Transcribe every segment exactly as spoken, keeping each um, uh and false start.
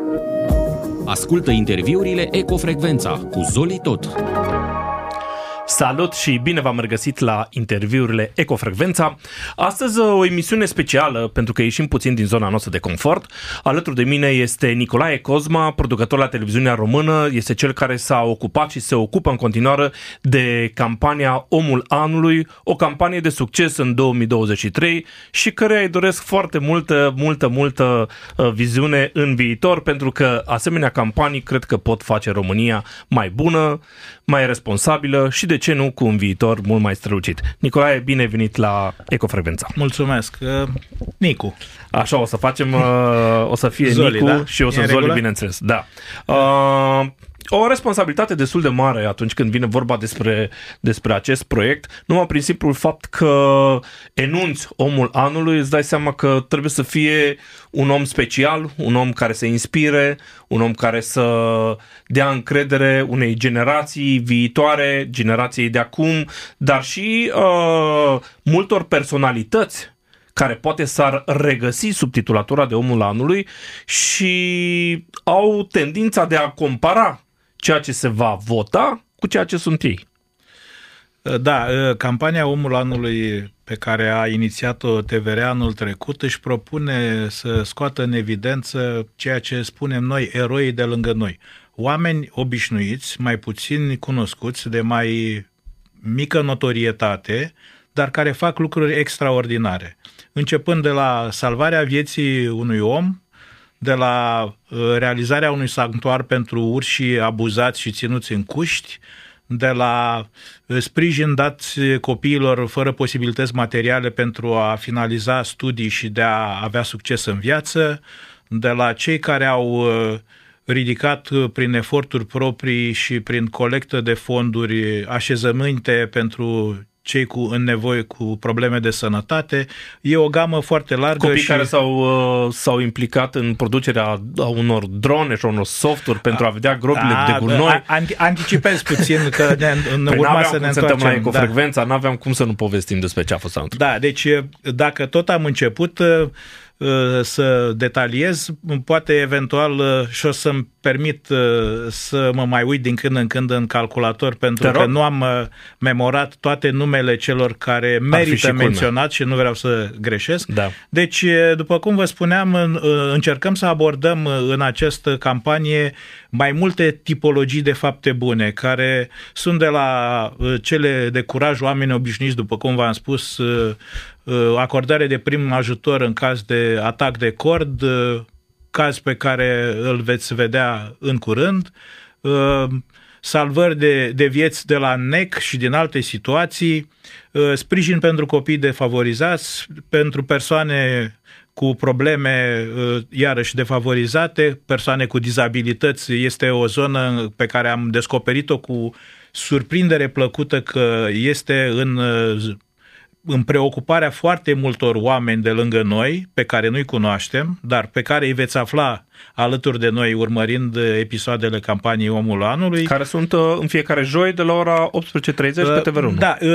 Ascultă interviurile Ecofrecvența cu Zoli Tot. Salut și bine v-am regăsit la interviurile Ecofrecvența. Astăzi o emisiune specială pentru că ieșim puțin din zona noastră de confort. Alături de mine este Nicolae Cozma, producător la televiziunea română. Este cel care s-a ocupat și se ocupă în continuare de campania Omul Anului, o campanie de succes în două mii douăzeci și trei și căreia îi doresc foarte multă, multă, multă viziune în viitor, pentru că asemenea campanii cred că pot face România mai bună, mai responsabilă și, de ce nu, cu un viitor mult mai strălucit. Nicolae, bine ai venit la Ecofrecvența. Mulțumesc. Uh, Nicu. Așa, o să facem, uh, o să fie Zoli, Nicu, da? Și eu sunt Zoli, bineînțeles. Da. Uh, o responsabilitate destul de mare atunci când vine vorba despre, despre acest proiect, numai prin simplul fapt că enunți Omul Anului, îți dai seama că trebuie să fie un om special, un om care să inspire, un om care să dea încredere unei generații viitoare, generației de acum, dar și uh, multor personalități care poate s-ar regăsi sub titulatura de Omul Anului și au tendința de a compara ceea ce se va vota cu ceea ce sunt ei. Da, campania Omul Anului pe care a inițiat-o T V R anul trecut își propune să scoată în evidență ceea ce spunem noi, eroii de lângă noi. Oameni obișnuiți, mai puțin cunoscuți, de mai mică notorietate, dar care fac lucruri extraordinare. Începând de la salvarea vieții unui om, de la realizarea unui sanctuar pentru urși abuzați și ținuți în cuști, de la sprijin dat copiilor fără posibilități materiale pentru a finaliza studii și de a avea succes în viață, de la cei care au ridicat prin eforturi proprii și prin colectă de fonduri așezăminte pentru cei cu în nevoie cu probleme de sănătate. E o gamă foarte largă. Copii și... care s-au, s-au implicat în producerea unor drone și unor softuri pentru a vedea gropile a, de gunoi. Anticipez puțin că ne, ne păi urma să ne întoarcem. La Ecofrecvența, da. N-aveam cum să nu povestim despre ce a fost anul. Da, deci dacă tot am început să detaliez, poate eventual și o să-mi permit să mă mai uit din când în când în calculator, pentru că nu am memorat toate numele celor care merită menționat și nu vreau să greșesc. Da. Deci, după cum vă spuneam, încercăm să abordăm în această campanie mai multe tipologii de fapte bune, care sunt de la cele de curaj, oameni obișnuiți, după cum v-am spus, acordare de prim ajutor în caz de atac de cord, caz pe care îl veți vedea în curând, salvări de, de vieți de la N E C și din alte situații, sprijin pentru copii defavorizați, pentru persoane cu probleme iarăși defavorizate, persoane cu dizabilități. Este o zonă pe care am descoperit-o cu surprindere plăcută că este în în preocuparea foarte multor oameni de lângă noi, pe care nu-i cunoaștem, dar pe care îi veți afla alături de noi urmărind episoadele campaniei Omul Anului. Care sunt în fiecare joi de la ora optsprezece treizeci pe T V R unu. Da,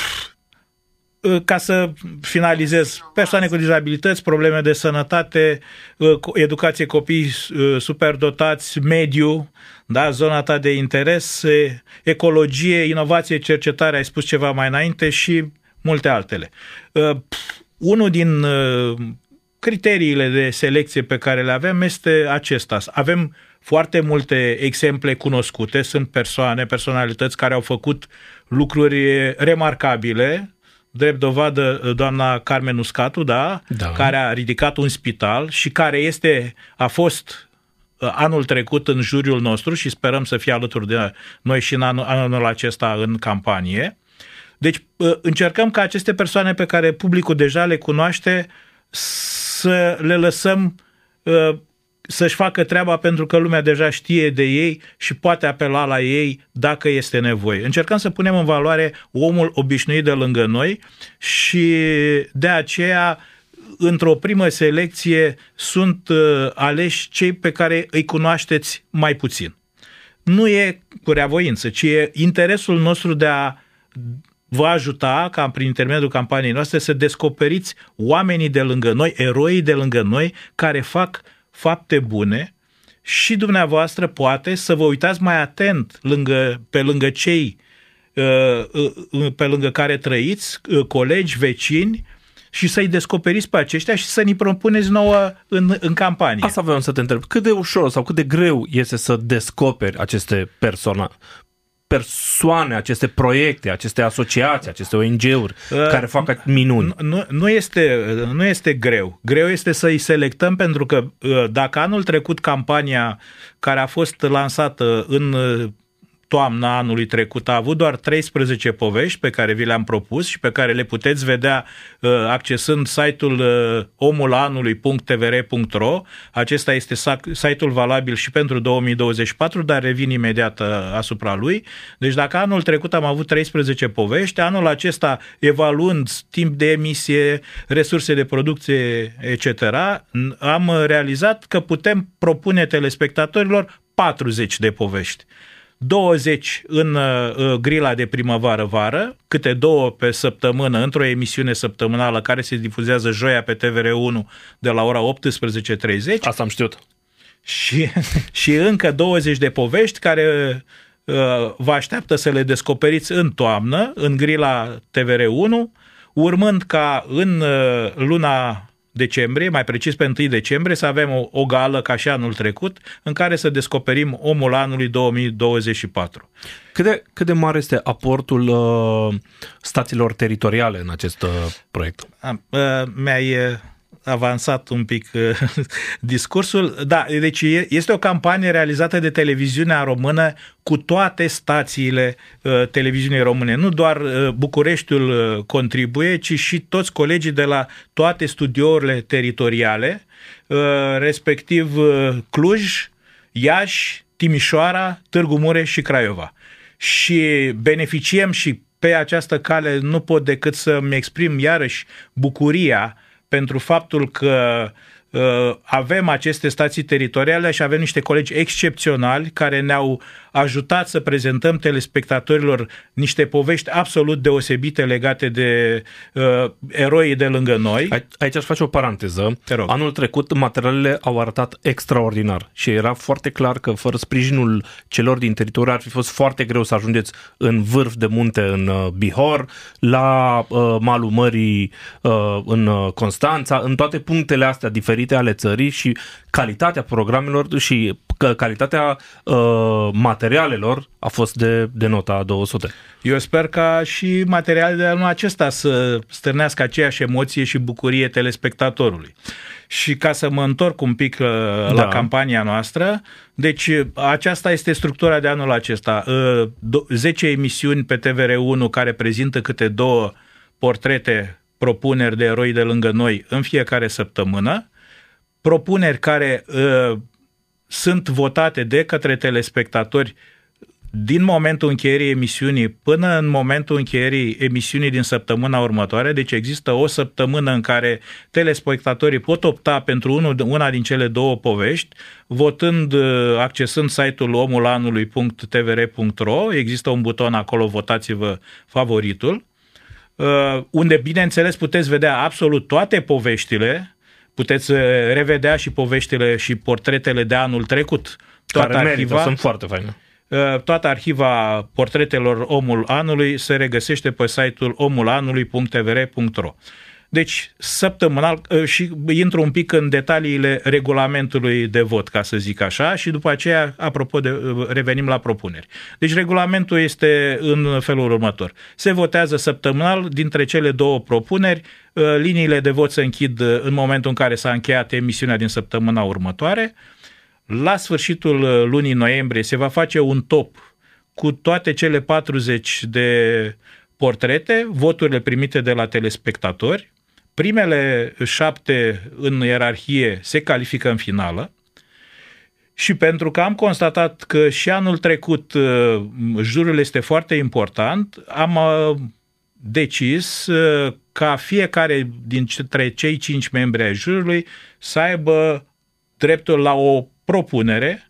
ca să finalizez, persoane cu dizabilități, probleme de sănătate, educație, copii superdotați, mediu, da, zona ta de interes, ecologie, inovație, cercetare, ai spus ceva mai înainte, și multe altele. Uh, unul din uh, criteriile de selecție pe care le avem este acesta. Avem foarte multe exemple cunoscute, sunt persoane, personalități care au făcut lucruri remarcabile, drept dovadă doamna Carmen Uscatu, da, da. care a ridicat un spital și care este, a fost anul trecut în juriul nostru și sperăm să fie alături de noi și în anul, anul acesta în campanie. Deci încercăm ca aceste persoane pe care publicul deja le cunoaște să le lăsăm să-și facă treaba, pentru că lumea deja știe de ei și poate apela la ei dacă este nevoie. Încercăm să punem în valoare omul obișnuit de lângă noi și de aceea, într-o primă selecție, sunt aleși cei pe care îi cunoașteți mai puțin. Nu e cu reavoință, ci e interesul nostru de a vă ajuta, ca prin intermediul campaniei noastre, să descoperiți oamenii de lângă noi, eroii de lângă noi, care fac fapte bune și dumneavoastră poate să vă uitați mai atent lângă, pe lângă cei pe lângă care trăiți, colegi, vecini, și să-i descoperiți pe aceștia și să ni propuneți nouă în, în campanie. Asta vreau să te întreb. Cât de ușor sau cât de greu este să descoperi aceste persoane, persoane, aceste proiecte, aceste asociații, aceste O N G-uri uh, care fac minuni? Nu, nu, este, nu este greu. Greu este să-i selectăm, pentru că dacă anul trecut campania care a fost lansată în toamna anului trecut a avut doar treisprezece povești pe care vi le-am propus și pe care le puteți vedea uh, accesând site-ul uh, omul anului punct t v r punct r o. Acesta este site-ul valabil și pentru două mii douăzeci și patru, dar revin imediat uh, asupra lui. Deci dacă anul trecut am avut treisprezece povești, anul acesta, evaluând timp de emisie, resurse de producție, et cetera, am realizat că putem propune telespectatorilor patruzeci de povești. douăzeci în uh, grila de primăvară-vară, câte două pe săptămână, într-o emisiune săptămânală care se difuzează joia pe T V R unu de la ora optsprezece treizeci. Asta am știut. Și, și încă douăzeci de povești care uh, vă așteaptă să le descoperiți în toamnă, în grila T V R unu, urmând ca în uh, luna decembrie, mai precis pe întâi decembrie, să avem o, o gală ca și anul trecut, în care să descoperim omul anului două mii douăzeci și patru. Cât de, cât de mare este aportul uh, stațiilor teritoriale în acest uh, proiect? A, uh, mi-ai uh, avansat un pic uh, discursul. Da, deci este o campanie realizată de televiziunea română cu toate stațiile uh, televiziunii române. Nu doar uh, Bucureștiul uh, contribuie, ci și toți colegii de la toate studiourile teritoriale, uh, respectiv uh, Cluj, Iași, Timișoara, Târgu Mureș și Craiova. Și beneficiem și pe această cale nu pot decât să-mi exprim iarăși bucuria pentru faptul că uh, avem aceste stații teritoriale și avem niște colegi excepționali care ne-au ajutat să prezentăm telespectatorilor niște povești absolut deosebite legate de uh, eroii de lângă noi. Aici aș face o paranteză. Anul trecut materialele au arătat extraordinar și era foarte clar că fără sprijinul celor din teritoriu ar fi fost foarte greu să ajungeți în vârf de munte în uh, Bihor, la uh, malul mării uh, în uh, Constanța, în toate punctele astea diferite ale țării, și calitatea programelor și că calitatea uh, materialelor a fost de, de nota două sute. Eu sper ca și materialele de anul acesta să stârnească aceeași emoție și bucurie telespectatorului. Și ca să mă întorc un pic uh, da. la campania noastră, deci aceasta este structura de anul acesta. Uh, zece emisiuni pe T V R unu care prezintă câte două portrete, propuneri de eroi de lângă noi în fiecare săptămână, propuneri care uh, sunt votate de către telespectatori din momentul încheierii emisiunii până în momentul încheierii emisiunii din săptămâna următoare. Deci există o săptămână în care telespectatorii pot opta pentru unul, una din cele două povești, votând, accesând site-ul omul anului punct t v r punct r o. Există un buton acolo, votați-vă favoritul, unde, bineînțeles, puteți vedea absolut toate poveștile. Puteți revedea și poveștile și portretele de anul trecut. Toată care arhiva, merită, sunt foarte faine. Toată arhiva portretelor omul anului se regăsește pe site-ul omul anului punct t v r punct r o. Deci, săptămânal, și intru un pic în detaliile regulamentului de vot, ca să zic așa, și după aceea, apropo de, revenim la propuneri. Deci, regulamentul este în felul următor. Se votează săptămânal dintre cele două propuneri, liniile de vot se închid în momentul în care s-a încheiat emisiunea din săptămâna următoare. La sfârșitul lunii noiembrie se va face un top cu toate cele patruzeci de portrete, voturile primite de la telespectatori. Primele șapte în ierarhie se califică în finală și pentru că am constatat că și anul trecut jurul este foarte important, am decis ca fiecare dintre cei cinci membri ai jurului să aibă dreptul la o propunere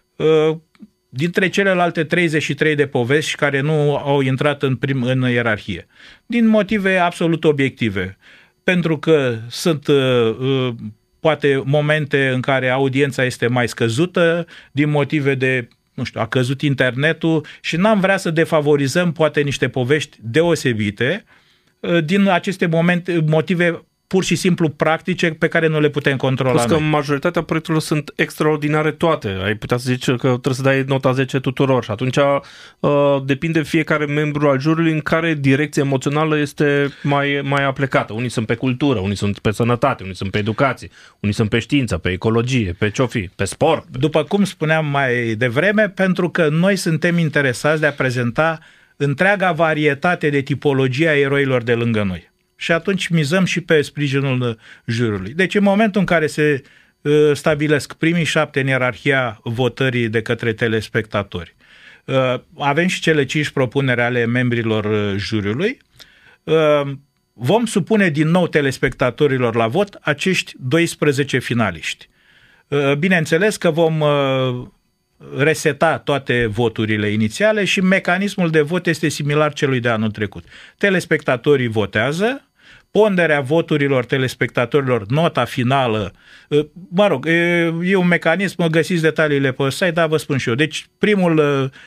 dintre celelalte treizeci și trei de povești care nu au intrat în, prim, în ierarhie. Din motive absolut obiective. Pentru că sunt uh, poate momente în care audiența este mai scăzută din motive de, nu știu, a căzut internetul și n-am vrea să defavorizăm poate niște povești deosebite din aceste momente, motive pur și simplu practice pe care nu le putem controla. Plus că majoritatea proiectelor sunt extraordinare toate. Ai putea să zici că trebuie să dai nota zece tuturor și atunci uh, depinde fiecare membru al jurului în care direcție emoțională este mai, mai aplecată. Unii sunt pe cultură, unii sunt pe sănătate, unii sunt pe educație, unii sunt pe știință, pe ecologie, pe ce-o fi, pe sport. Pe... După cum spuneam mai devreme, pentru că noi suntem interesați de a prezenta întreaga varietate de tipologie a eroilor de lângă noi. Și atunci mizăm și pe sprijinul jurului. Deci în momentul în care se uh, stabilesc primii șapte în ierarhia votării de către telespectatori, uh, avem și cele cinci propuneri ale membrilor uh, juriului, uh, vom supune din nou telespectatorilor la vot acești doisprezece finaliști. Uh, bineînțeles că vom uh, reseta toate voturile inițiale și mecanismul de vot este similar celui de anul trecut. Telespectatorii votează, ponderea voturilor telespectatorilor, nota finală, mă rog, e un mecanism, găsiți detaliile pe site, dar vă spun și eu. Deci primul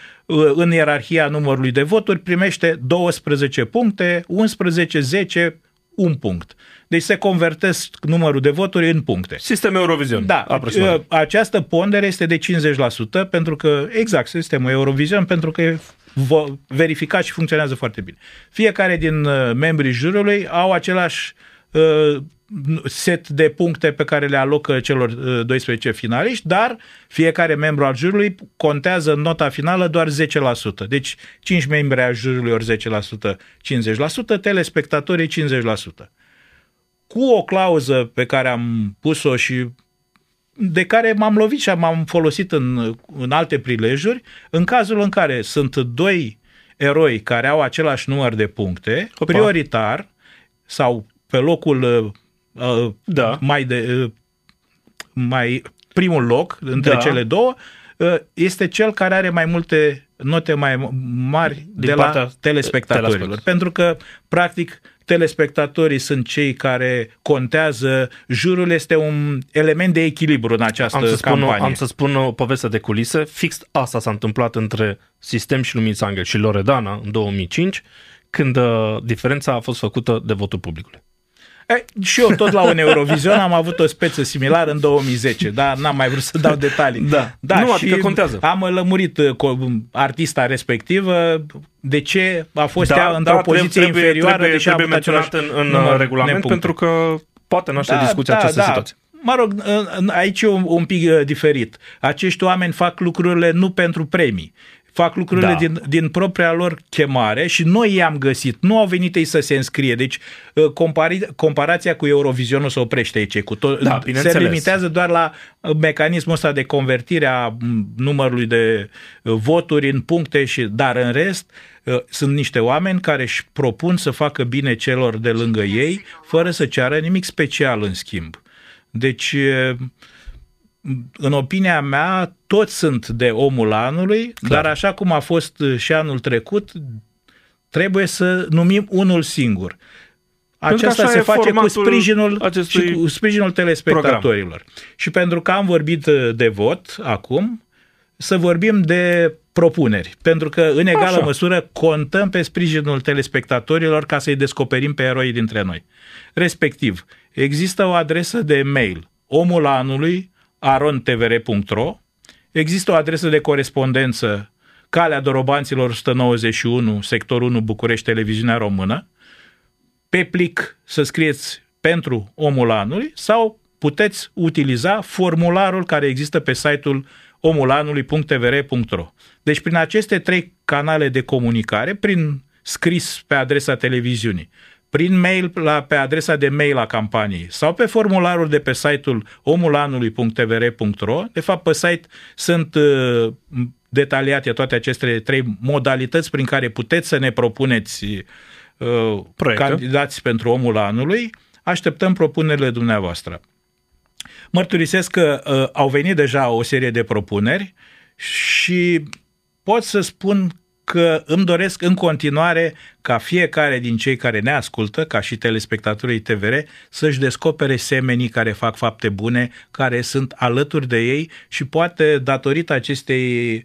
în ierarhia numărului de voturi primește douăsprezece puncte, unsprezece, zece, un punct. Deci se convertesc numărul de voturi în puncte. Sistem Eurovision. Da, aproximativ. Această pondere este de cincizeci la sută pentru că, exact, sistemul Eurovision, pentru că e verificat și funcționează foarte bine. Fiecare din membrii jurului au același uh, set de puncte pe care le alocă celor doisprezece finaliști, dar fiecare membru al jurului contează în nota finală doar zece la sută. Deci cinci membri ai jurului ori zece la sută, cincizeci la sută, telespectatorii cincizeci la sută. Cu o clauză pe care am pus-o și de care m-am lovit și m-am folosit în, în alte prilejuri, în cazul în care sunt doi eroi care au același număr de puncte, Opa. prioritar sau pe locul uh, da. mai de uh, mai primul loc între da. cele două, uh, este cel care are mai multe note mai mari Din de la telespectatorilor. Pentru că, practic, telespectatorii sunt cei care contează, jurul este un element de echilibru în această am să campanie. Spun, am să spun o poveste de culise. Fix asta s-a întâmplat între Sistem și Lumința Anghel și Loredana în două mii cinci, când uh, diferența a fost făcută de votul publicului. E, și eu tot la un Eurovision am avut o speță similară în două mii zece, dar n-am mai vrut să dau detalii. Da, da nu, adică contează. Am lămurit artista respectivă de ce a fost da, ea într-o da, poziție trebuie, inferioară. Trebuie, deși trebuie a menționat în, în regulament pentru că poate naște da, discuția da, această da. situație. Mă rog, aici e un, un pic diferit. Acești oameni fac lucrurile nu pentru premii. Fac lucrurile da. din, din propria lor chemare și noi i-am găsit. Nu au venit ei să se înscrie. Deci compari, comparația cu Eurovisionul se oprește aici. Cu tot, da, se limitează doar la mecanismul ăsta de convertire a numărului de voturi în puncte, și, dar în rest sunt niște oameni care își propun să facă bine celor de lângă ei fără să ceară nimic special în schimb. Deci, în opinia mea, toți sunt de omul anului, Clar. dar așa cum a fost și anul trecut, trebuie să numim unul singur. Aceasta se face cu sprijinul, și cu sprijinul telespectatorilor. Program. Și pentru că am vorbit de vot acum, să vorbim de propuneri. Pentru că, în egală așa. măsură, contăm pe sprijinul telespectatorilor ca să-i descoperim pe eroi dintre noi. Respectiv, există o adresă de mail, omul anului, aron t v r punct r o, există o adresă de corespondență, Calea Dorobanților o sută nouăzeci și unu, sectorul unu, București, Televiziunea Română, pe plic să scrieți pentru omul anului sau puteți utiliza formularul care există pe site-ul omulanului punct t v r punct r o. Deci prin aceste trei canale de comunicare, prin scris pe adresa televiziunii, prin mail la, pe adresa de mail a campaniei sau pe formularul de pe site-ul omulanului punct t v r punct r o. De fapt, pe site sunt uh, detaliate toate aceste trei modalități prin care puteți să ne propuneți uh, candidați pentru omul anului. Așteptăm propunerile dumneavoastră. Mărturisesc că uh, au venit deja o serie de propuneri și pot să spun că îmi doresc în continuare ca fiecare din cei care ne ascultă, ca și telespectatorii T V R, să-și descopere semenii care fac fapte bune, care sunt alături de ei și poate datorită acestei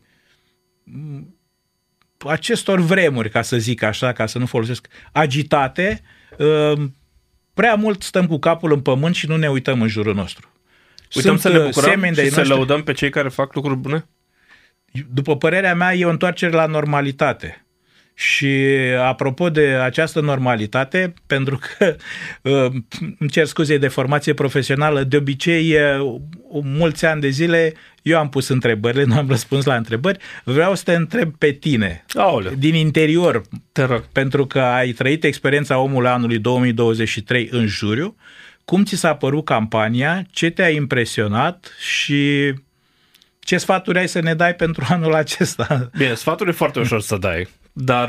acestor vremuri, ca să zic așa, ca să nu folosesc agitate, prea mult stăm cu capul în pământ și nu ne uităm în jurul nostru. Uităm să ne bucurăm și să lăudăm pe cei care fac lucruri bune? După părerea mea, e o întoarcere la normalitate. Și apropo de această normalitate, pentru că îmi cer scuze de formație profesională, de obicei, mulți ani de zile, eu am pus întrebările, nu am răspuns la întrebări, vreau să te întreb pe tine, Aoleu. din interior, pentru că ai trăit experiența omului anului două mii douăzeci și trei în juriu, cum ți s-a părut campania, ce te-a impresionat și ce sfaturi ai să ne dai pentru anul acesta? Bine, sfaturi e foarte ușor să dai, dar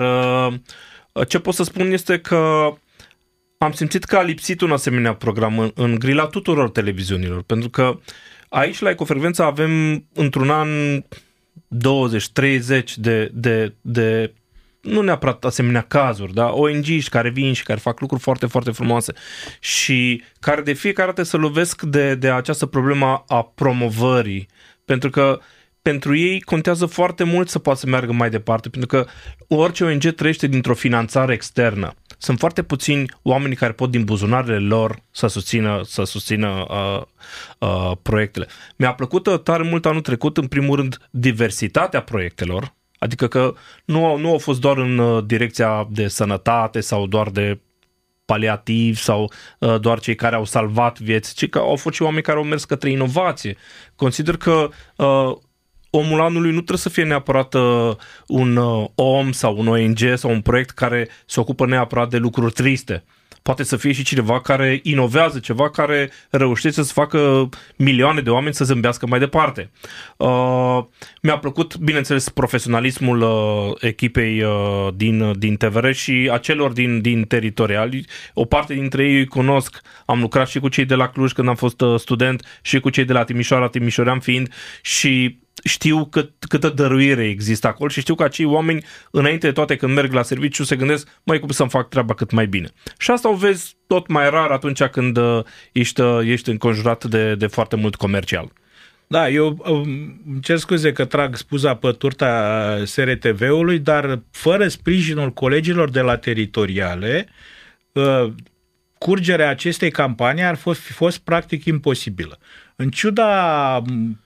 ce pot să spun este că am simțit că a lipsit un asemenea program în, în grila tuturor televiziunilor, pentru că aici la Ecofrecvența avem într-un an douăzeci treizeci de, de, de nu neapărat asemenea cazuri, da? O N G-și care vin și care fac lucruri foarte, foarte frumoase și care de fiecare dată se lovesc de, de această problemă a promovării, pentru că pentru ei contează foarte mult să poată să meargă mai departe, pentru că orice O N G trăiește dintr-o finanțare externă. Sunt foarte puțini oameni care pot din buzunarele lor să susțină, să susțină uh, uh, proiectele. Mi-a plăcut tare mult anul trecut, în primul rând, diversitatea proiectelor, adică că nu au, nu au fost doar în direcția de sănătate sau doar de paliativ sau uh, doar cei care au salvat vieți, ci că au fost și oameni care au mers către inovație. Consider că uh, omul anului nu trebuie să fie neapărat uh, un uh, om sau un O N G sau un proiect care se ocupă neapărat de lucruri triste. Poate să fie și cineva care inovează ceva, care reușește să facă milioane de oameni să zâmbească mai departe. Uh, mi-a plăcut, bineînțeles, profesionalismul uh, echipei uh, din, din T V R și a celor din, din teritoriali. O parte dintre ei îi cunosc. Am lucrat și cu cei de la Cluj când am fost uh, student și cu cei de la Timișoara, timișorean fiind, și știu cât, câtă dăruire există acolo și știu că acei oameni, înainte de toate când merg la serviciu, se gândesc, mai cum să-mi fac treaba cât mai bine. Și asta o vezi tot mai rar atunci când uh, ești, uh, ești înconjurat de, de foarte mult comercial. Da, eu îmi cer scuze că trag spuza pe turta S R T V-ului, dar fără sprijinul colegilor de la teritoriale, uh, curgerea acestei campanii ar fi fost practic imposibilă. În ciuda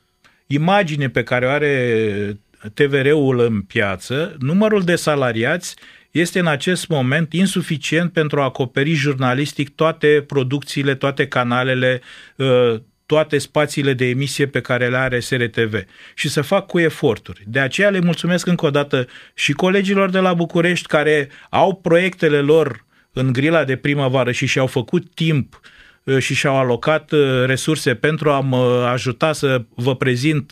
imagine pe care o are T V R-ul în piață, numărul de salariați este în acest moment insuficient pentru a acoperi jurnalistic toate producțiile, toate canalele, toate spațiile de emisie pe care le are S R T V și să fac cu eforturi. De aceea le mulțumesc încă o dată și colegilor de la București care au proiectele lor în grila de primăvară și și-au făcut timp și și-au alocat resurse pentru a mă ajuta să vă prezint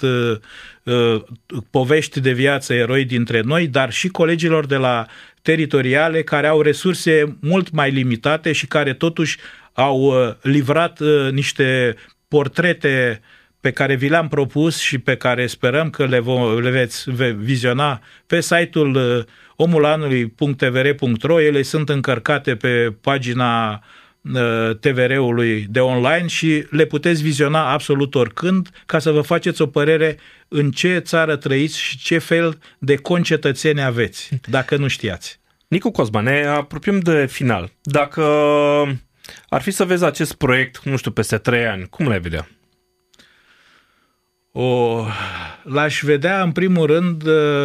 povești de viață, eroi dintre noi, dar și colegilor de la teritoriale care au resurse mult mai limitate și care totuși au livrat niște portrete pe care vi le-am propus și pe care sperăm că le, vo- le veți viziona pe site-ul omulanului punct t v r punct r o. Ele sunt încărcate pe pagina T V R-ului de online și le puteți viziona absolut oricând ca să vă faceți o părere în ce țară trăiți și ce fel de concetățeni aveți, dacă nu știați. Nicu Cosma, ne apropiem de final. Dacă ar fi să vezi acest proiect, nu știu, peste trei ani, cum l-ai vedea? O, l-aș vedea în primul rând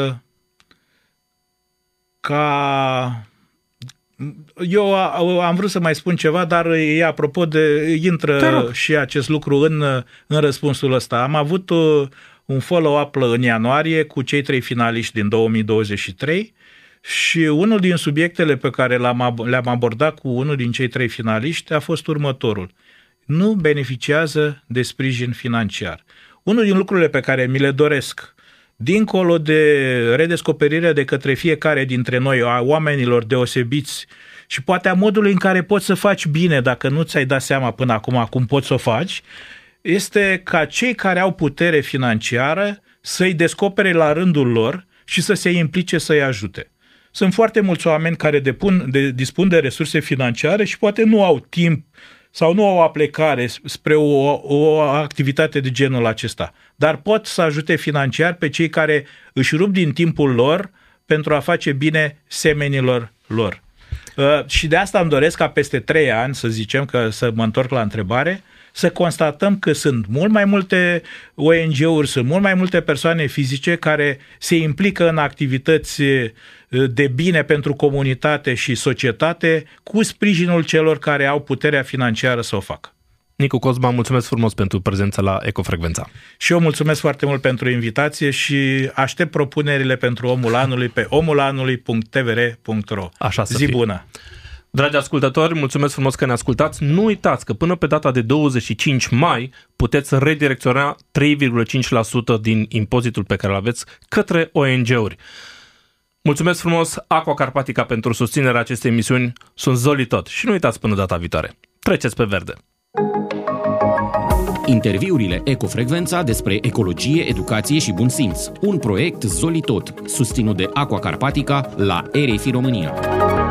ca... Eu am vrut să mai spun ceva, dar e apropo de... intră și acest lucru în, în răspunsul ăsta. Am avut un follow-up în ianuarie cu cei trei finaliști din două mii douăzeci și trei și unul din subiectele pe care le-am, le-am abordat cu unul din cei trei finaliști a fost următorul. Nu beneficiază de sprijin financiar. Unul din lucrurile pe care mi le doresc, dincolo de redescoperirea de către fiecare dintre noi a oamenilor deosebiți și poate a modului în care poți să faci bine dacă nu ți-ai dat seama până acum cum poți să o faci, este ca cei care au putere financiară să-i descopere la rândul lor și să se implice să-i ajute. Sunt foarte mulți oameni care depun, de, dispun de resurse financiare și poate nu au timp sau nu au aplecare spre o, o activitate de genul acesta, dar pot să ajute financiar pe cei care își rup din timpul lor pentru a face bine semenilor lor. Uh, și de asta îmi doresc ca peste trei ani, să zicem, că să mă întorc la întrebare, să constatăm că sunt mult mai multe O N G-uri, sunt mult mai multe persoane fizice care se implică în activități de bine pentru comunitate și societate cu sprijinul celor care au puterea financiară să o facă. Nicu Cosma, mulțumesc frumos pentru prezența la Ecofrecvența. Și eu mulțumesc foarte mult pentru invitație și aștept propunerile pentru Omul Anului pe omulanului punct t v r punct r o. Așa să Zi fie. bună! Dragi ascultători, mulțumesc frumos că ne ascultați. Nu uitați că până pe data de douăzeci și cinci mai puteți redirecționa trei virgulă cinci la sută din impozitul pe care îl aveți către O N G-uri. Mulțumesc frumos Aqua Carpatica pentru susținerea acestei emisiuni. Sunt Zoli Tot și nu uitați până data viitoare. Treceți pe verde! Interviurile Ecofrecvența despre ecologie, educație și bun simț. Un proiect Zoli Tot, susținut de Aqua Carpatica la R F I România.